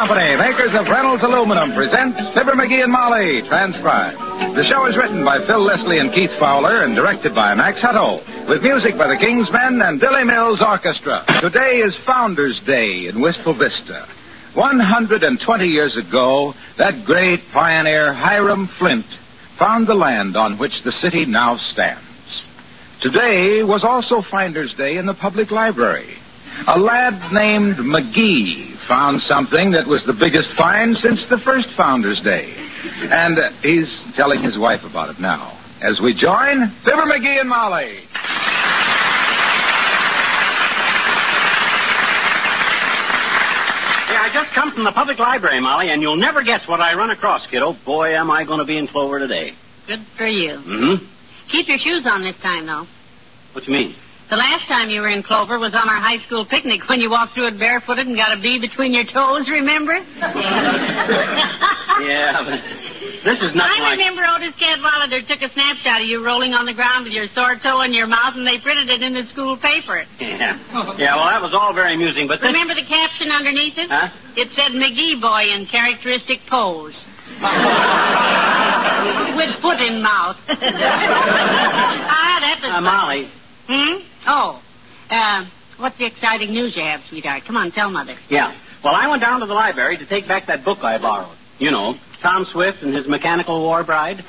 Company, makers of Reynolds Aluminum, presents Fibber McGee and Molly, transcribed. The show is written by Phil Leslie and Keith Fowler and directed by Max Hutto, with music by the Kingsmen and Billy Mills Orchestra. Today is Founders Day in Wistful Vista. 120 years ago, that great pioneer Hiram Flint found the land on which the city now stands. Today was also Founders Day in the public library. A lad named McGee found something that was the biggest find since the first Founders Day. And he's telling his wife about it now. As we join Fibber McGee and Molly. I just come from the public library, Molly, and you'll never guess what I run across, kiddo. Boy, am I going to be in clover today. Good for you. Mm-hmm. Keep your shoes on this time, though. What do you mean? The last time you were in clover was on our high school picnic when you walked through it barefooted and got a bee between your toes, remember? Yeah, but this is nothing I remember Otis Cadwallader took a snapshot of you rolling on the ground with your sore toe in your mouth, and they printed it in the school paper. Yeah, well, that was all very amusing, but this... Remember the caption underneath it? Huh? It said, McGee boy in characteristic pose. With foot in mouth. That's a... Molly. Oh. What's the exciting news you have, sweetheart? Come on, tell Mother. Yeah. Well, I went down to the library to take back that book I borrowed. You know, Tom Swift and his Mechanical War Bride.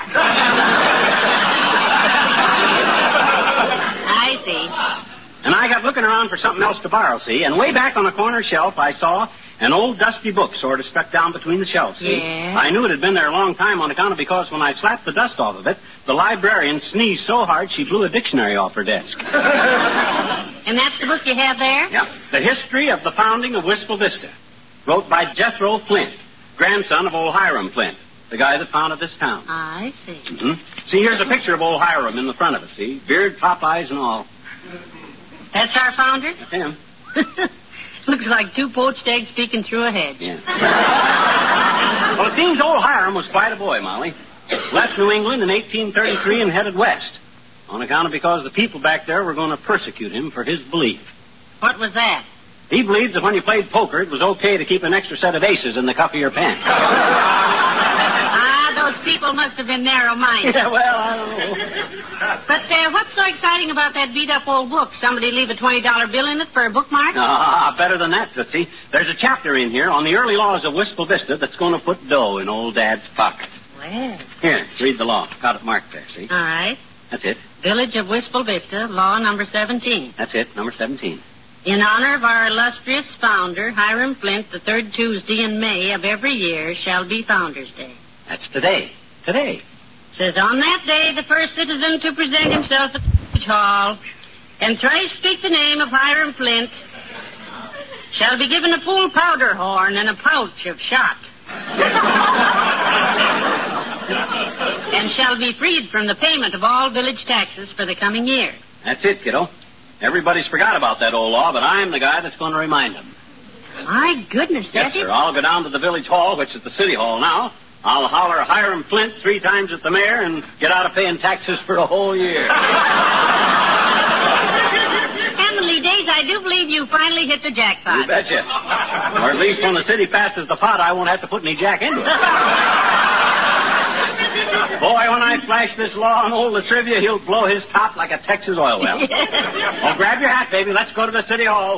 I see. And I got looking around for something else to borrow, see? And way back on a corner shelf, I saw an old dusty book sort of stuck down between the shelves, see? Yeah. I knew it had been there a long time on account of because when I slapped the dust off of it, the librarian sneezed so hard she blew a dictionary off her desk. And that's the book you have there? Yeah. The History of the Founding of Wistful Vista. Wrote by Jethro Flint, grandson of old Hiram Flint, the guy that founded this town. I see. Mm-hmm. See, here's a picture of old Hiram in the front of it, see? Beard, pop eyes, and all. That's our founder? That's him. Looks like two poached eggs peeking through a hedge. Yeah. Well, it seems old Hiram was quite a boy, Molly. Left New England in 1833 and headed west. On account of because the people back there were going to persecute him for his belief. What was that? He believed that when you played poker, it was okay to keep an extra set of aces in the cuff of your pants. Those people must have been narrow-minded. Yeah, well, I don't know. But what's so exciting about that beat-up old book? Somebody leave a $20 bill in it for a bookmark? Better than that, Tootsie. There's a chapter in here on the early laws of Wistful Vista that's going to put dough in old Dad's pocket. Well. Here, read the law. Got it marked there, see? All right. That's it. Village of Wistful Vista, law number 17. That's it, number 17. In honor of our illustrious founder, Hiram Flint, the third Tuesday in May of every year shall be Founders Day. That's today. Today. Says, on that day, the first citizen to present himself at the village hall and thrice speak the name of Hiram Flint shall be given a full powder horn and a pouch of shot. And shall be freed from the payment of all village taxes for the coming year. That's it, kiddo. Everybody's forgot about that old law, but I'm the guy that's going to remind them. My goodness, yes, sir. I'll go down to the village hall, which is the city hall now. I'll holler Hiram Flint 3 times at the mayor and get out of paying taxes for a whole year. Heavenly days, I do believe you finally hit the jackpot. You betcha. Or at least when the city passes the pot, I won't have to put any jack into it. Boy, when I flash this law on old Latrivia, he'll blow his top like a Texas oil well. Well, grab your hat, baby. Let's go to the city hall.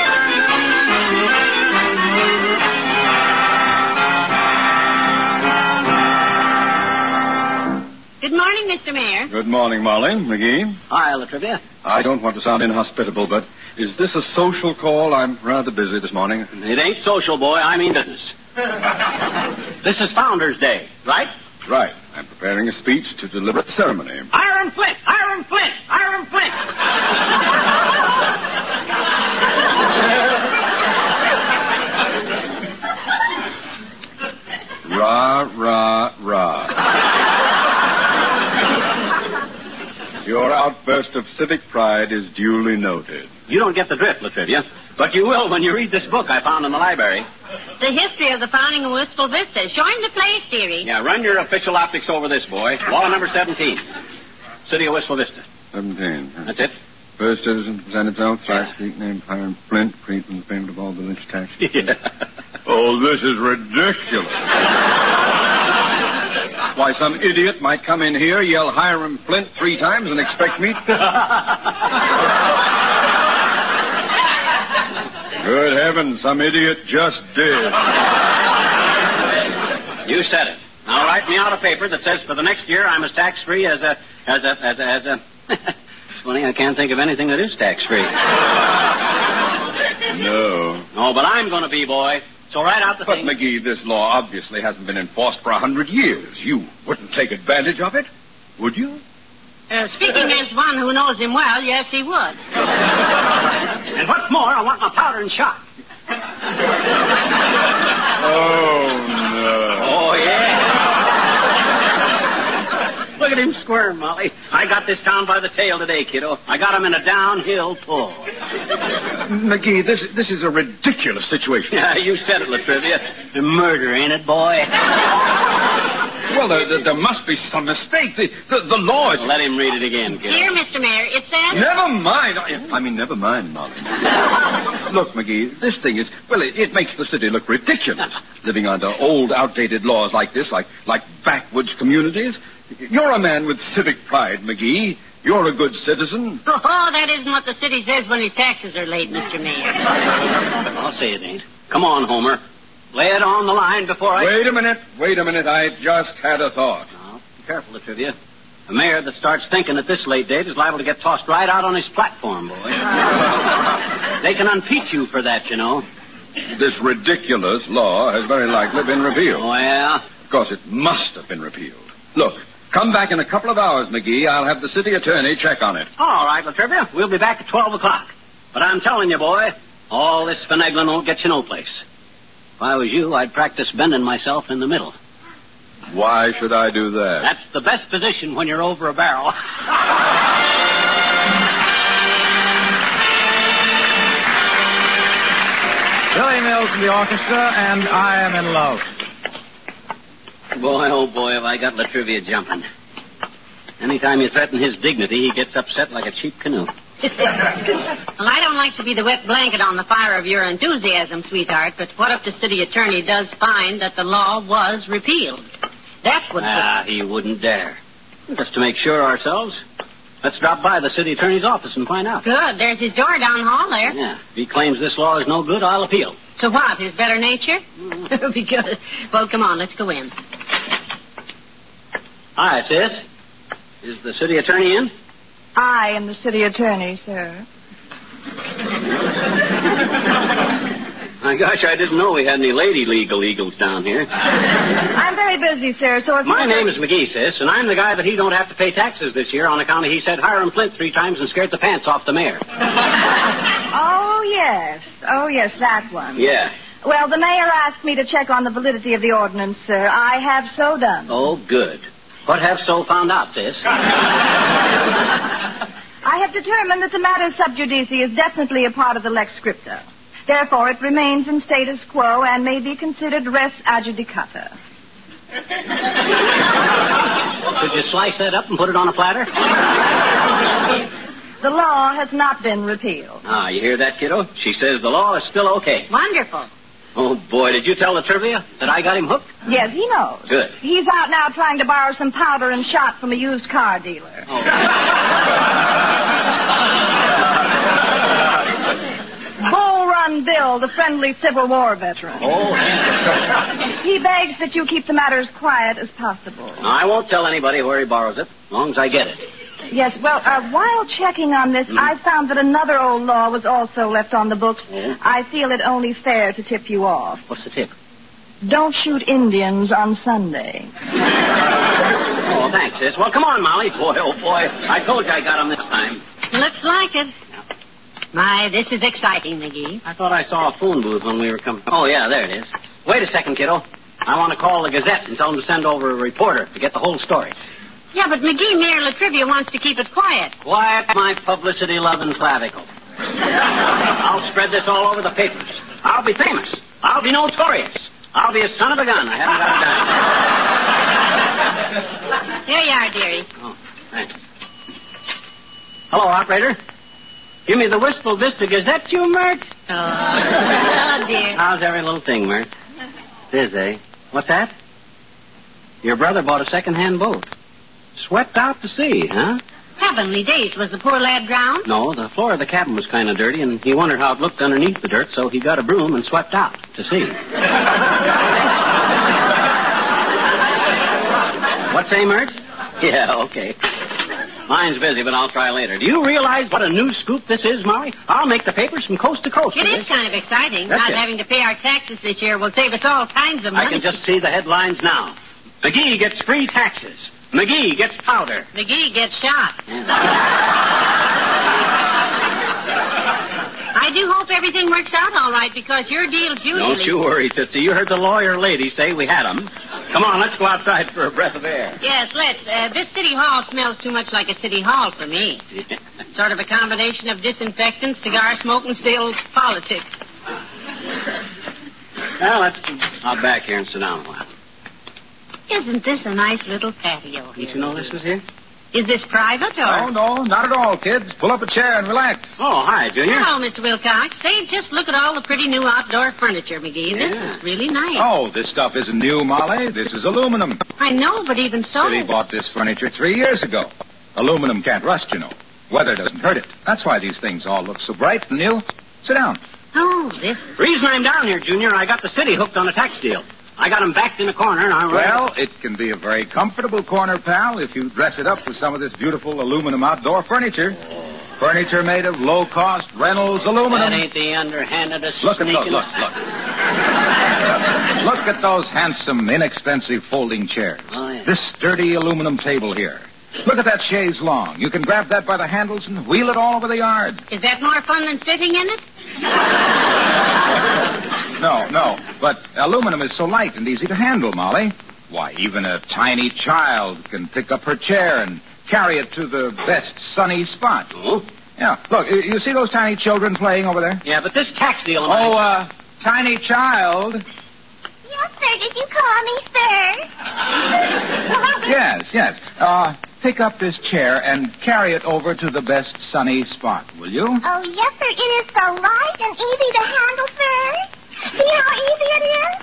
Good morning, Mr. Mayor. Good morning, Molly. McGee. Hi, Latrivia. I don't want to sound inhospitable, but is this a social call? I'm rather busy this morning. It ain't social, boy. I mean business. This is Founders Day, right? Right. I'm preparing a speech to deliver at the ceremony. Hiram Flint! Hiram Flint! Hiram Flint! Rah, rah, rah. Your outburst of civic pride is duly noted. You don't get the drift, Latrivia. But you will when you read this book I found in the library. The history of the founding of Wistful Vista. Show him the place, dearie. Yeah, run your official optics over this, boy. Law number 17. City of Wistful Vista. 17. That's it. First citizen to present himself, Thrice Street, named Hiram Flint, freed from the payment of all village taxes. Yeah. Oh, this is ridiculous. Why, some idiot might come in here, yell Hiram Flint 3 times, and expect me to... Good heavens, some idiot just did. You said it. Now write me out a paper that says for the next year I'm as tax-free as a... It's funny, I can't think of anything that is tax-free. No. Oh, but I'm going to be, boy. So write out the thing. But, McGee, this law obviously hasn't been enforced for 100 years. You wouldn't take advantage of it, would you? Speaking as one who knows him well, yes, he would. And what's more, I want my powder and shot. Oh, no. Oh, yeah. Look at him squirm, Molly. I got this town by the tail today, kiddo. I got him in a downhill pull. McGee, this is a ridiculous situation. Yeah, you said it, Latrivia. Murder, ain't it, boy? Well, there must be some mistake. The law is... Let him read it again, kiddo. Here, Mr. Mayor, it says... Never mind. Never mind, Molly. Look, McGee, this thing is... Well, it makes the city look ridiculous. Living under old, outdated laws like this, like backwoods communities. You're a man with civic pride, McGee. You're a good citizen. Oh, that isn't what the city says when his taxes are late, Mr. Mayor. I'll say it ain't. Come on, Homer. Lay it on the line before I... Wait a minute. I just had a thought. Now, be careful, Latrivia. A mayor that starts thinking at this late date is liable to get tossed right out on his platform, boy. They can unpeach you for that, you know. This ridiculous law has very likely been repealed. Oh, yeah? Of course, it must have been repealed. Look, come back in a couple of hours, McGee. I'll have the city attorney check on it. All right, Latrivia. We'll be back at 12 o'clock. But I'm telling you, boy, all this finagling won't get you no place. If I was you, I'd practice bending myself in the middle. Why should I do that? That's the best position when you're over a barrel. Billy Mills in the orchestra, and I Am in Love. Boy, oh boy, have I got Latrivia jumping. Anytime you threaten his dignity, he gets upset like a cheap canoe. Well, I don't like to be the wet blanket on the fire of your enthusiasm, sweetheart, but what if the city attorney does find that the law was repealed? That would... He wouldn't dare. Just to make sure ourselves, let's drop by the city attorney's office and find out. Good. There's his door down the hall there. Yeah. If he claims this law is no good, I'll appeal. To what? His better nature? Be good. Well, come on, let's go in. Hi, sis. Is the city attorney in? I am the city attorney, sir. My gosh, I didn't know we had any lady legal eagles down here. I'm very busy, sir, so if... My name is McGee, sis, and I'm the guy that he don't have to pay taxes this year on account of he said Hiram Flint 3 times and scared the pants off the mayor. Oh, yes, that one. Yeah. Well, the mayor asked me to check on the validity of the ordinance, sir. I have so done. Oh, good. What have so found out, sis? I have determined that the matter sub judice is definitely a part of the lex scripta. Therefore, it remains in status quo and may be considered res adjudicata. Could you slice that up and put it on a platter? The law has not been repealed. Ah, you hear that, kiddo? She says the law is still okay. Wonderful. Oh, boy, did you tell Latrivia that I got him hooked? Yes, he knows. Good. He's out now trying to borrow some powder and shot from a used car dealer. Oh. Bull Run Bill, the friendly Civil War veteran. Oh. He begs that you keep the matter as quiet as possible. No, I won't tell anybody where he borrows it, as long as I get it. Yes, well, while checking on this, I found that another old law was also left on the books. Yeah? I feel it only fair to tip you off. What's the tip? Don't shoot Indians on Sunday. Oh, thanks, sis. Well, come on, Molly. Boy, oh, boy. I told you I got him this time. Looks like it. My, this is exciting, McGee. I thought I saw a phone booth when we were coming. Oh, yeah, there it is. Wait a second, kiddo. I want to call the Gazette and tell them to send over a reporter to get the whole story. Yeah, but McGee, Mayor Latrivia wants to keep it quiet. Quiet, my publicity-loving clavicle. I'll spread this all over the papers. I'll be famous. I'll be notorious. I'll be a son of a gun. I haven't got a dime. Here you are, dearie. Oh, thanks. Hello, operator. Give me the Wistful Vista Gazette, you, Mert? Oh, dear. How's every little thing, Mert? It is, eh? What's that? Your brother bought a second-hand boat. Swept out to sea, huh? Heavenly days. Was the poor lad drowned? No, the floor of the cabin was kind of dirty, and he wondered how it looked underneath the dirt, so he got a broom and swept out to sea. What say, Mert? Yeah, okay. Mine's busy, but I'll try later. Do you realize what a new scoop this is, Molly? I'll make the papers from coast to coast. It is kind of exciting. That's Not it. having to pay our taxes this year will save us all kinds of money. I can just see the headlines now. McGee gets free taxes. McGee gets powder. McGee gets shot. I do hope everything works out all right, because your deals usually... Don't you worry, Tootsie. You heard the lawyer lady say we had them. Come on, let's go outside for a breath of air. Yes, let's. This city hall smells too much like a city hall for me. Sort of a combination of disinfectant, cigar smoke, and still politics. Well, let's out back here and sit down a while. Isn't this a nice little patio here? Did you know this was here? Is this private or... No, not at all, kids. Pull up a chair and relax. Oh, hi, Junior. Hello, Mr. Wilcox. Say, just look at all the pretty new outdoor furniture, McGee. This Yeah. is really nice. Oh, this stuff isn't new, Molly. This is aluminum. I know, but even so... Billy bought this furniture 3 years ago. Aluminum can't rust, you know. Weather doesn't hurt it. That's why these things all look so bright and new. Sit down. Oh, this... Reason I'm down here, Junior, I got the city hooked on a tax deal. I got him backed in a corner, and I'm Well, it can be a very comfortable corner, pal, if you dress it up with some of this beautiful aluminum outdoor furniture. Furniture made of low-cost Reynolds aluminum. That ain't the underhandedest Look at those. sneaking... Look. Look at those handsome, inexpensive folding chairs. Oh, yeah. This sturdy aluminum table here. Look at that chaise longue. You can grab that by the handles and wheel it all over the yard. Is that more fun than sitting in it? No. But aluminum is so light and easy to handle, Molly. Why, even a tiny child can pick up her chair and carry it to the best sunny spot. Oh? Yeah. Look, you see those tiny children playing over there? Yeah, but this tax deal... Tiny child. Yes, sir. Did you call me, sir? Yes. Pick up this chair and carry it over to the best sunny spot, will you? Oh, yes, sir. It is so light and easy to handle, sir. See how easy it is?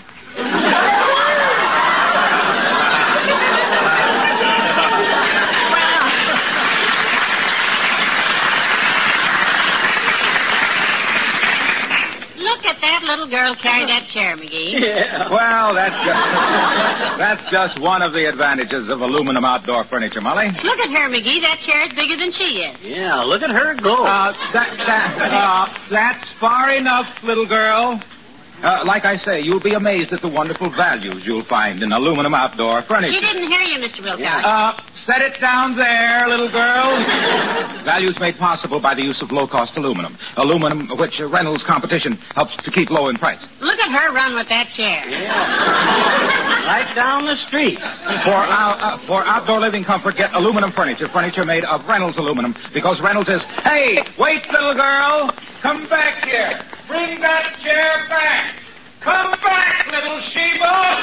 Look at that little girl carry that chair, McGee. Yeah. Well, that's just one of the advantages of aluminum outdoor furniture, Molly. Look at her, McGee. That chair's bigger than she is. Yeah, look at her go. That's far enough, little girl. Like I say, you'll be amazed at the wonderful values you'll find in aluminum outdoor furniture. She didn't hear you, Mr. Wilcox. Set it down there, little girl. Values made possible by the use of low-cost aluminum. Aluminum which Reynolds competition helps to keep low in price. Look at her run with that chair. Yeah. Right down the street. For outdoor living comfort, get aluminum furniture made of Reynolds aluminum, because Reynolds is... Hey, wait, little girl. Come back here. Bring that chair back. Come back, little Sheba.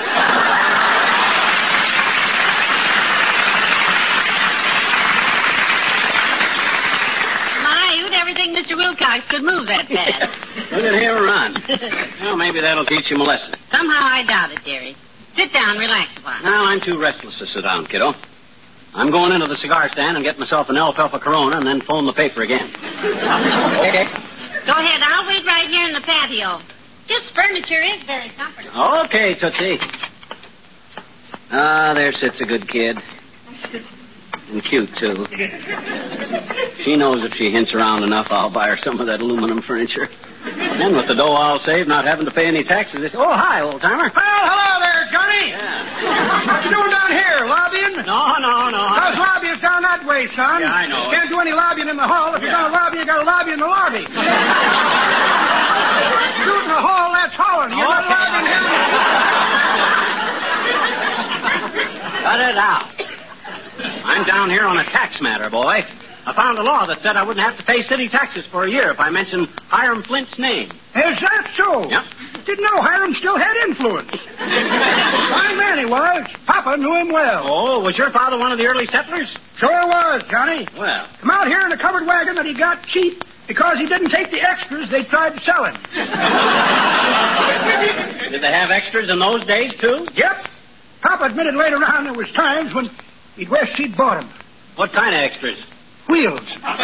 Everything Mr. Wilcox could move that fast. Look at him run. Well, maybe that'll teach him a lesson. Somehow I doubt it, dearie. Sit down, relax a while. Now, I'm too restless to sit down, kiddo. I'm going into the cigar stand and get myself an alfalfa Corona and then phone the paper again. Okay. Go ahead. I'll wait right here in the patio. This furniture is very comfortable. Okay, Tootsie. There sits a good kid. And cute, too. She knows if she hints around enough, I'll buy her some of that aluminum furniture. And with the dough I'll save, not having to pay any taxes, they say, oh, hi, old-timer. Well, hello there, Johnny. Yeah. What you doing down here, lobbying? No. Those lobbying's down that way, son. Yeah, I know. Can't do any lobbying in the hall. If you're going to lobby, you got to lobby in the lobby. Shoot in the hall, that's hauling. You're not lobbying here. Cut it out. I'm down here on a tax matter, boy. I found a law that said I wouldn't have to pay city taxes for a year if I mentioned Hiram Flint's name. Is that so? Yep. Didn't know Hiram still had influence. Fine man he was. Papa knew him well. Oh, was your father one of the early settlers? Sure was, Johnny. Well. Come out here in a covered wagon that he got cheap Because he didn't take the extras they tried to sell him. Did they have extras in those days, too? Yep. Papa admitted later on there was times when he'd wish he'd bought them. What kind of extras? Wheels.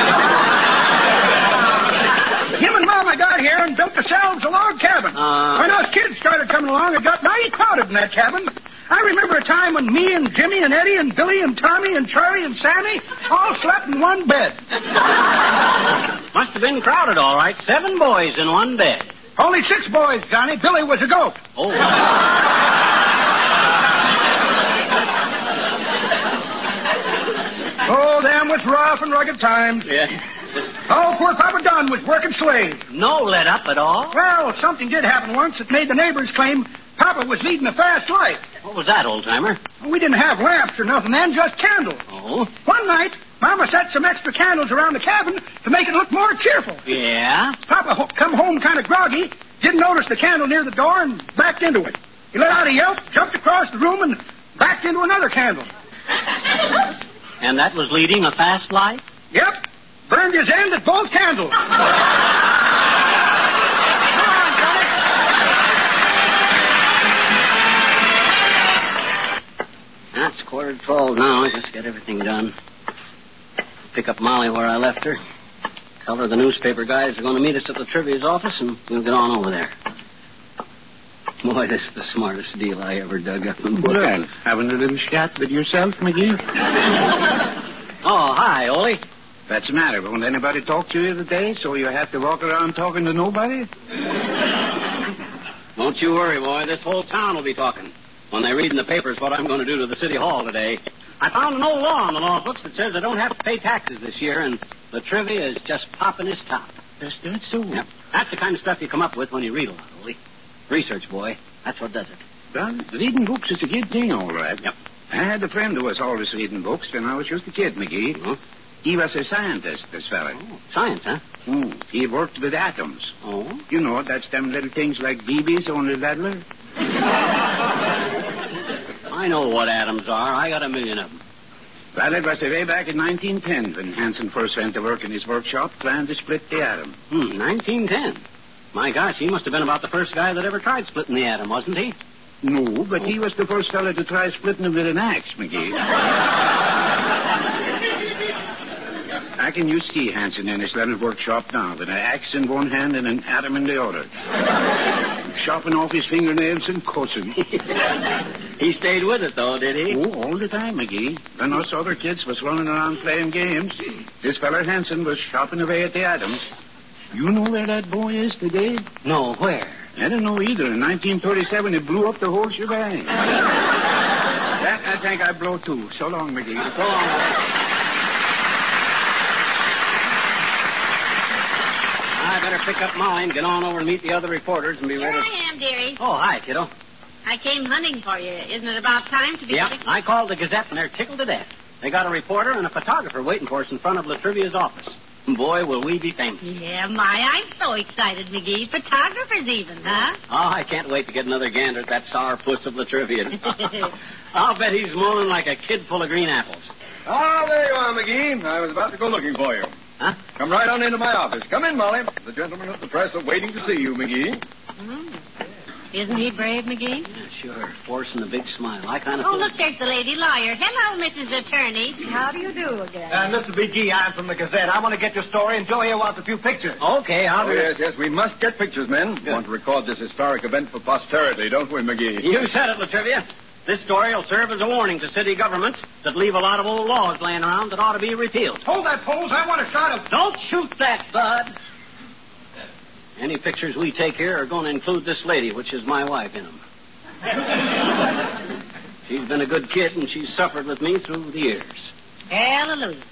Him and Mama got here and built themselves a log cabin. When us kids started coming along, it got nice crowded in that cabin. I remember a time when me and Jimmy and Eddie and Billy and Tommy and Charlie and Sammy all slept in one bed. Must have been crowded, all right. 7 boys in one bed. Only 6 boys, Johnny. Billy was a goat. Oh. Oh, them was rough and rugged times. Yeah. Oh, poor Papa Don was working slave. No let up at all? Well, something did happen once that made the neighbors claim Papa was leading a fast life. What was that, old-timer? We didn't have lamps or nothing then, just candles. Oh? One night, Mama set some extra candles around the cabin to make it look more cheerful. Yeah? Papa come home kind of groggy, didn't notice the candle near the door, and backed into it. He let out a yelp, jumped across the room, and backed into another candle. And that was leading a fast life? Yep. Burned his end at both candles. It's 11:45 now. Just get everything done. Pick up Molly where I left her. Tell her the newspaper guys are going to meet us at the Trivia's office, and we'll get on over there. Boy, this is the smartest deal I ever dug up. Well, having a little chat with yourself, McGee? Oh, hi, Ole. What's the matter? Won't anybody talk to you today, so you have to walk around talking to nobody? Don't you worry, boy. This whole town will be talking when they read in the papers what I'm going to do to the city hall today. I found an old law in the law books that says I don't have to pay taxes this year, and the Trivia is just popping its top. Is that so? Yep. That's the kind of stuff you come up with when you read a lot, Ole. Research, boy. That's what does it. Well, reading books is a good thing, all right. Yep. I had a friend who was always reading books when I was just a kid, McGee. Huh? He was a scientist, this fella. Oh, science, huh? He worked with atoms. Oh? You know, that's them little things like BBs, only littler. I know what atoms are. I got 1,000,000 of them. Well, it was way back in 1910 when Hansen first went to work in his workshop trying to split the atom. 1910. My gosh, he must have been about the first guy that ever tried splitting the atom, wasn't he? No, but he was the first fella to try splitting it with an axe, McGee. I can you see Hansen in his little workshop now with an axe in one hand and an atom in the other. Chopping off his fingernails and cussing. He stayed with it, though, did he? Oh, all the time, McGee. When us other kids was running around playing games, this fella Hansen was chopping away at the atoms. You know where that boy is today? No, where? I don't know either. In 1937, it blew up the whole shebang. That I think I blow too. So long, McGee. So long. I better pick up Molly and get on over and meet the other reporters and be Here ready. I am, dearie. Oh, hi, kiddo. I came hunting for you. Isn't it about time to be Yeah, getting... I called the Gazette, and they're tickled to death. They got a reporter and a photographer waiting for us in front of La Trivia's office. Boy, will we be famous. Yeah, I'm so excited, McGee. Photographers even, huh? Oh, I can't wait to get another gander at that sour puss of La Trivia. I'll bet he's moaning like a kid full of green apples. Ah, there you are, McGee. I was about to go looking for you. Huh? Come right on into my office. Come in, Molly. The gentlemen of the press are waiting to see you, McGee. Isn't he brave, McGee? Yeah, sure. Forcing a big smile. I kind of Oh, look, there's the lady lawyer. Hello, Mrs. Attorney. How do you do again? Mr. B.G., I'm from the Gazette. I want to get your story, and Joe here wants a few pictures. Okay, I'll do it. Yes, we must get pictures, men. We want to record this historic event for posterity, don't we, McGee? You said it, La Trivia. This story will serve as a warning to city governments that leave a lot of old laws laying around that ought to be repealed. Hold that, Poles. I want a shot of... Don't shoot that, bud. Any pictures we take here are going to include this lady, which is my wife, in them. She's been a good kid, and she's suffered with me through the years. Hallelujah.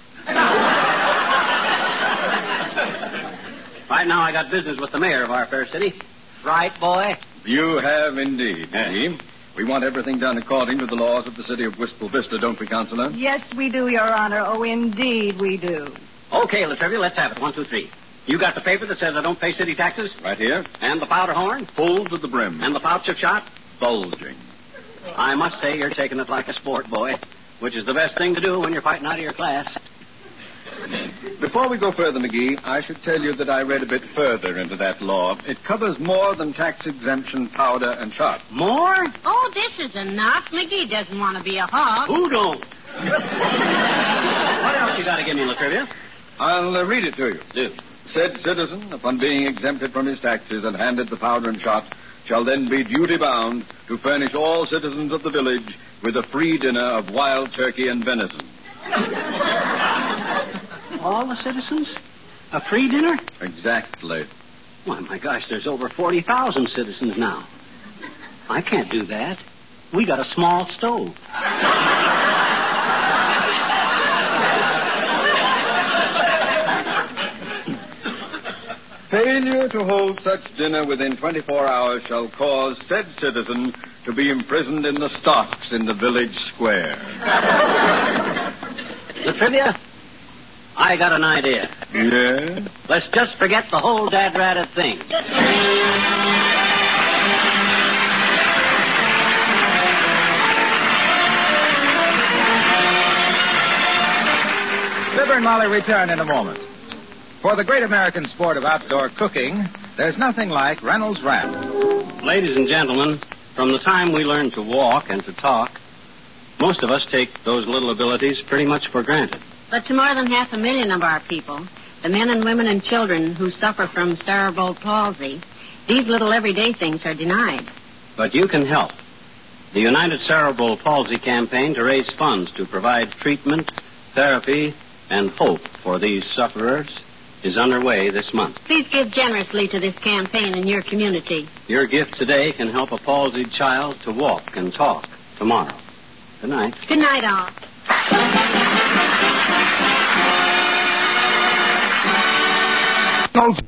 Right now, I got business with the mayor of our fair city. Right, boy? You have indeed, McGee. We want everything done according to the laws of the city of Wistful Vista, don't we, Counselor? Yes, we do, Your Honor. Oh, indeed we do. Okay, La Trivia, let's have it. 1, 2, 3. You got the paper that says I don't pay city taxes? Right here. And the powder horn? Full to the brim. And the pouch of shot? Bulging. I must say you're taking it like a sport, boy, which is the best thing to do when you're fighting out of your class. Before we go further, McGee, I should tell you that I read a bit further into that law. It covers more than tax exemption powder and shot. More? Oh, this is enough. McGee doesn't want to be a hog. Who don't? What else you got to give me, Latrivia? I'll read it to you. Do. Said citizen, upon being exempted from his taxes and handed the powder and shot, shall then be duty-bound to furnish all citizens of the village with a free dinner of wild turkey and venison. All the citizens? A free dinner? Exactly. Why, my gosh, there's over 40,000 citizens now. I can't do that. We got a small stove. Failure to hold such dinner within 24 hours shall cause said citizen to be imprisoned in the stocks in the village square. Latrivia, I got an idea. Yeah? Let's just forget the whole dad-ratted thing. Fibber and Molly return in a moment. For the great American sport of outdoor cooking, there's nothing like Reynolds Wrap. Ladies and gentlemen, from the time we learn to walk and to talk, most of us take those little abilities pretty much for granted. But to more than 500,000 of our people, the men and women and children who suffer from cerebral palsy, these little everyday things are denied. But you can help. The United Cerebral Palsy Campaign to raise funds to provide treatment, therapy, and hope for these sufferers is underway this month. Please give generously to this campaign in your community. Your gift today can help a palsied child to walk and talk tomorrow. Good night. Good night, all.